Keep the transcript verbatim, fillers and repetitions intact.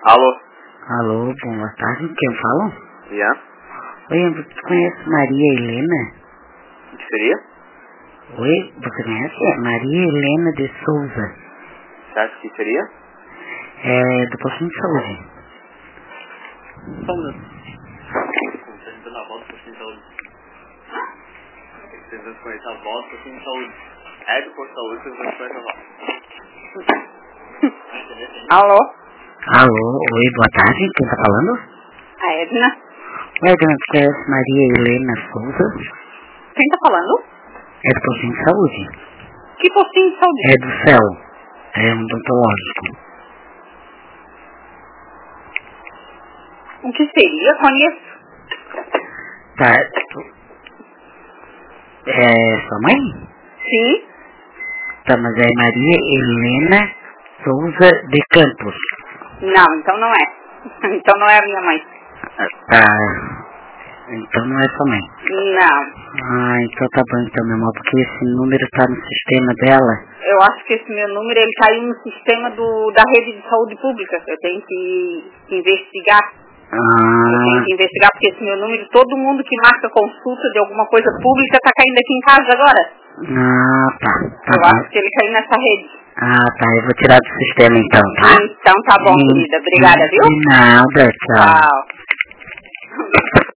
Alô? Alô, boa tarde. Quem fala? Yeah. Oi, você conhece Maria Helena? O que seria? Oi, você conhece? Maria Helena de Souza. Você acha que seria? É do postinho de saúde. Só um minuto. Tentando a volta do postinho de saúde. Tentando conhecer a volta do postinho de saúde. É do posto de saúde que vocês vão conhecer a volta. Alô? Alô, oi, boa tarde. Quem tá falando? A Edna? Oi, Edna, você conhece Maria Helena Souza? Quem tá falando? É do postinho de saúde. Que postinho de saúde? É do céu. É um odontológico. O que seria? Conheço. Tá. É sua mãe? Sim. Tá, mas é Maria Helena Souza de Campos. Não, então não é. Então não é a minha mãe. Tá. Então não é sua mãe. Não. Ah, então tá bom então, meu amor, porque esse número tá no sistema dela. Eu acho que esse meu número, ele caiu no sistema do, da rede de saúde pública. Eu tenho que investigar. Ah. Eu tenho que investigar, porque esse meu número, todo mundo que marca consulta de alguma coisa pública tá caindo aqui em casa agora. Ah, tá. Tá eu bom. acho que ele caiu nessa rede. Ah, tá. Eu vou tirar do sistema então, tá? Então tá bom, querida. Obrigada, viu? De nada, tchau. Tchau.